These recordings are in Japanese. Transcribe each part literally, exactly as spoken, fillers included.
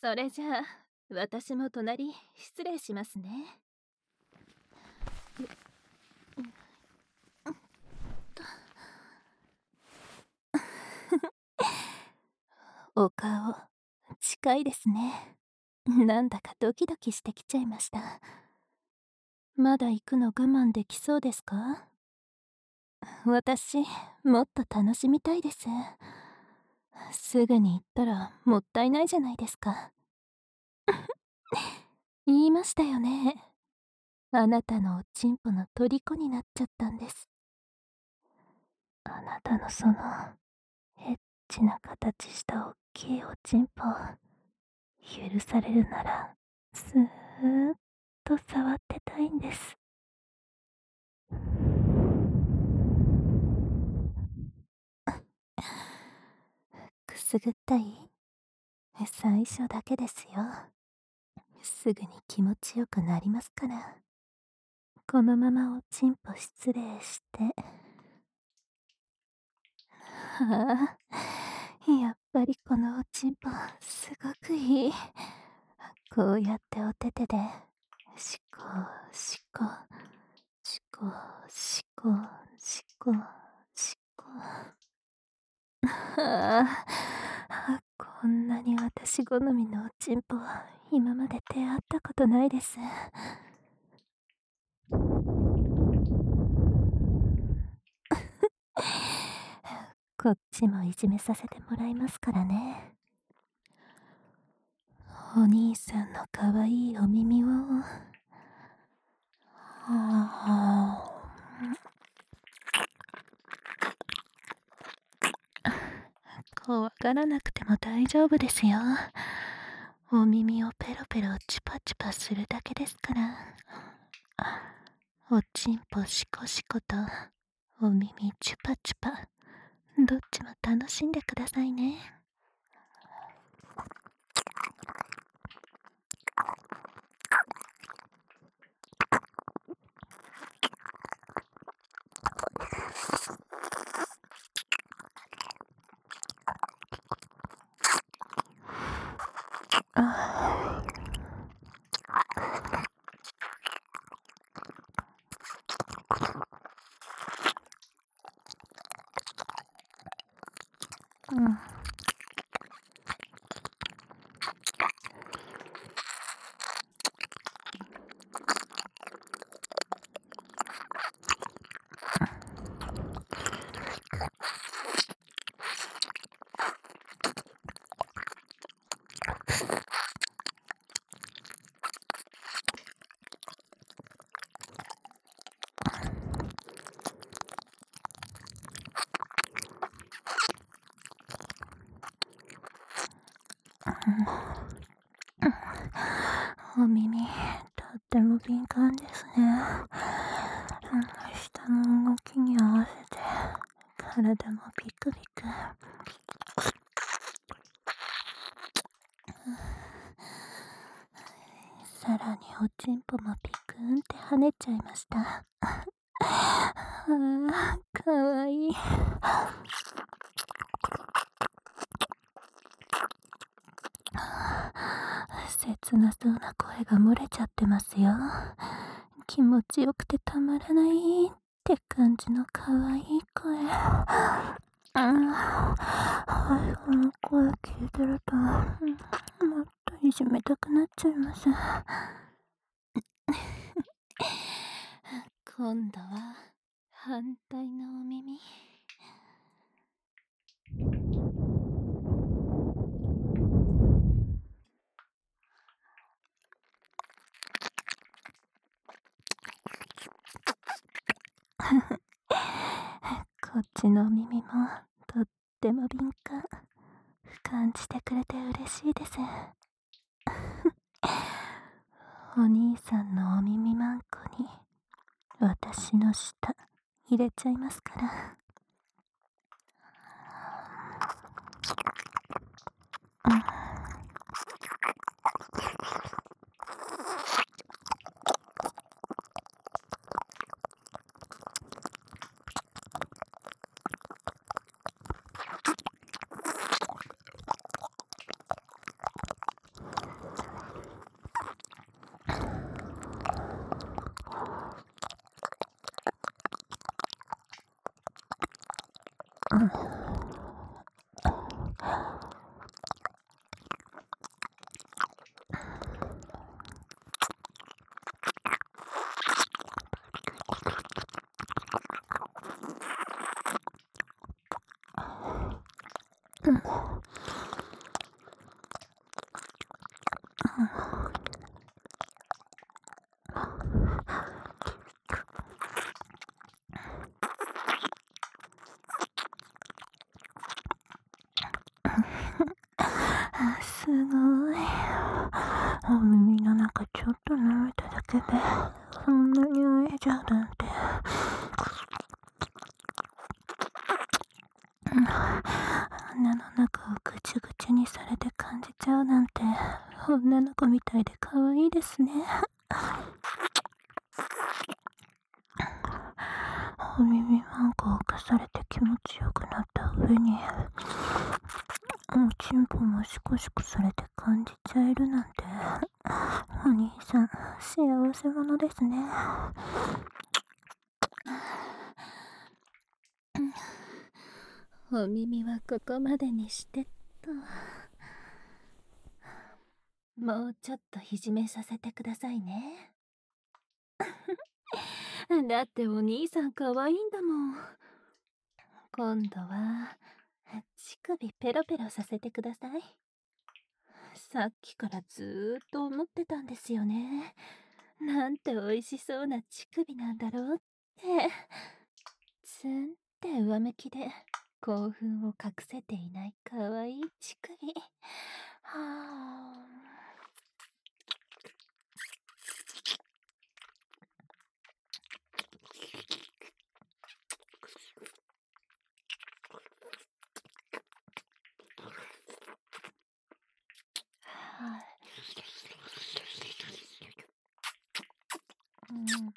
それじゃあ私も隣失礼しますね。お顔近いですね。なんだかドキドキしてきちゃいました。まだ行くの我慢できそうですか？私もっと楽しみたいです。すぐに行ったらもったいないじゃないですか。言いましたよね。あなたのおちんぽの虜になっちゃったんです。あなたのそのエッチな形したおっきいおちんぽ許されるならずーっと触ってたいんです。くすぐったい？最初だけですよ。すぐに気持ちよくなりますから。このままおちんぽ失礼して。はあ、やっぱりこのおちんぽすごくいい。こうやってお手手でしこしこしこしこしこしこ。はあ、こんなに私好みのおちんぽ今まで出会ったことないです。こっちもいじめさせてもらいますからね。お兄さんのかわいいお耳を。はあ、怖がらなくても大丈夫ですよ。お耳をペロペロチュパチュパするだけですから。おちんぽシコシコとお耳チュパチュパ、どっちも楽しんでくださいね。あうん。お耳、とっても敏感ですね。下の動きに合わせて、体もピクピク。さらにおちんぽもピクーンって跳ねちゃいました。はあ、かわいい。切なそうな声が漏れちゃってますよ。気持ちよくてたまらないって感じのかわいい声。うん、はい、この声聞いてると、うん、もっといじめたくなっちゃいます。今度は反対のお耳。こっちの耳もとっても敏感。感じてくれて嬉しいです。お兄さんのお耳まんこに私の舌入れちゃいますから。うん、 すごい。お耳の中ちょっと舐めただけでそんなに泳いじゃうなんて。鼻の中をぐちゅぐちゅにされて感じちゃうなんて女の子みたいで可愛いですね。お耳マンコをかされて気持ちよくなった上におちんぽもシコシコされて感じちゃえるなんて、お兄さん幸せ者ですね。お耳はここまでにしてっと。もうちょっといじめさせてくださいね。だってお兄さん可愛いんだもん。今度は乳首ペロペロさせてください。さっきからずーっと思ってたんですよね。なんて美味しそうな乳首なんだろうって。ツンって上向きで興奮を隠せていない可愛い乳首。はあ。はい。うん。うん。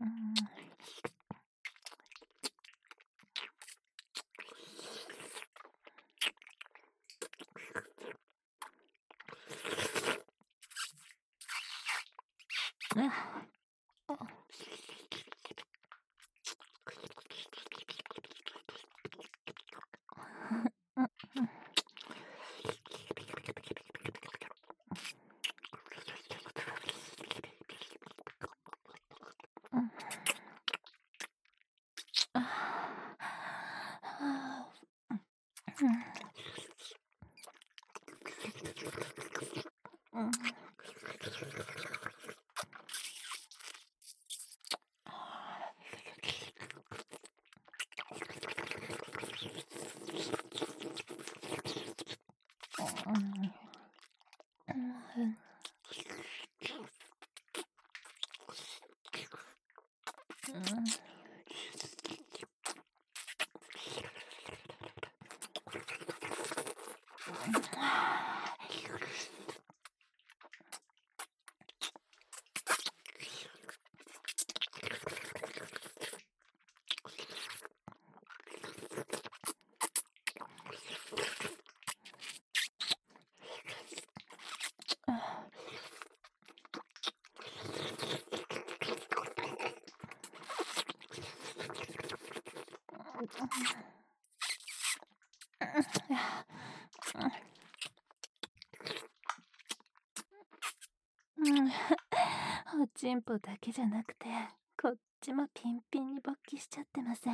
おちんぽだけじゃなくてこっちもピンピンに勃起しちゃってません？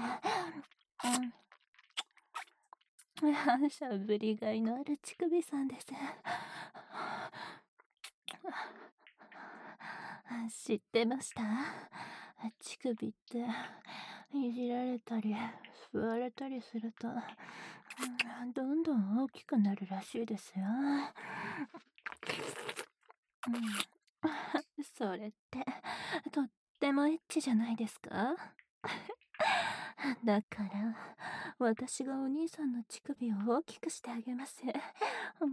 うん。しゃぶりがいのある乳首さんです。知ってました？乳首っていじられたり吸われたりすると、うん、どんどん大きくなるらしいですよ。うん、それってとってもエッチじゃないですか？だから私がお兄さんの乳首を大きくしてあげます。うん、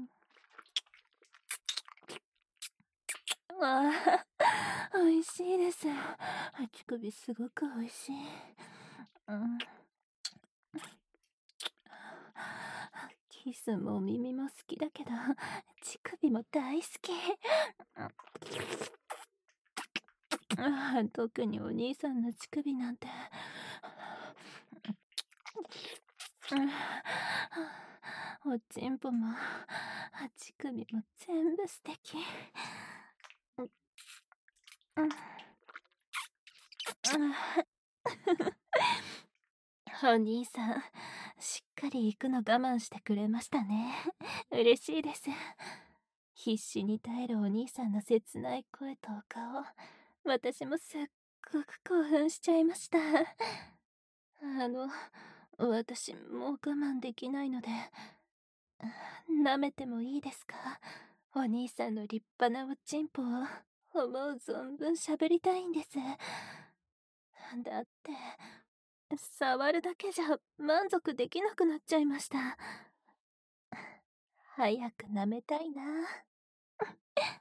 わあ、美味しいです。乳首すごく美味しい。うん、キスも耳も好きだけど乳首も大好き。あ、特にお兄さんの乳首なんて、おちんぽも乳首も全部素敵。お兄さんしっかり行くの我慢してくれましたね。嬉しいです。 必死に耐えるお兄さんの切ない声とお顔、私もすっごく興奮しちゃいました。あの、私もう我慢できないので、舐めてもいいですか？お兄さんの立派なおちんぽを思う存分喋りたいんです。だって、触るだけじゃ満足できなくなっちゃいました。早く舐めたいな。